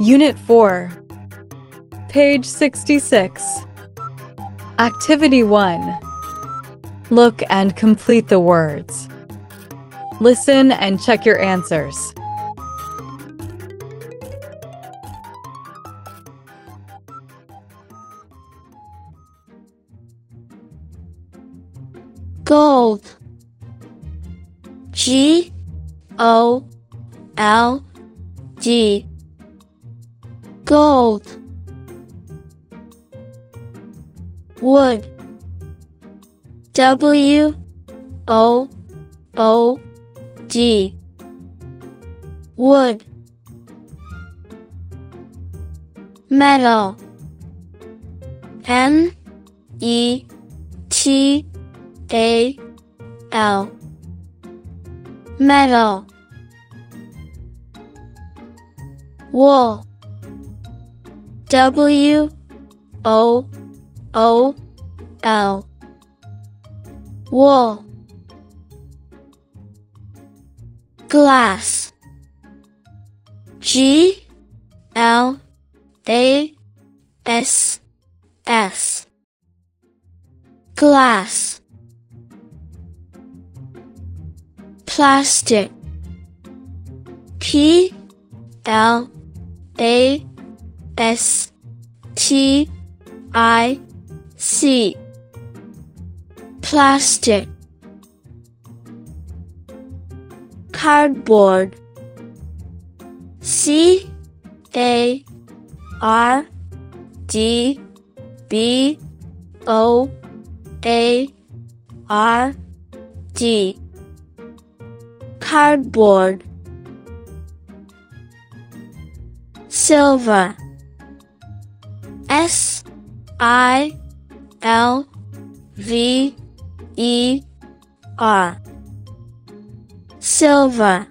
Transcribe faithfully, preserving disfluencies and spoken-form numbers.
Unit four, page sixty-six. Activity one. Look and complete the words. Listen and check your answers. Gold. G O L D. Gold. Wood. W O O D. Wood. Metal. M E T A L. Metal. Wool. W O O L. Wool. Glass. G L A S S. Glass. Plastic. P L A S T I C. Plastic. Cardboard. C A R D B O A R D. Cardboard. Silver. S I L V E R. Silver.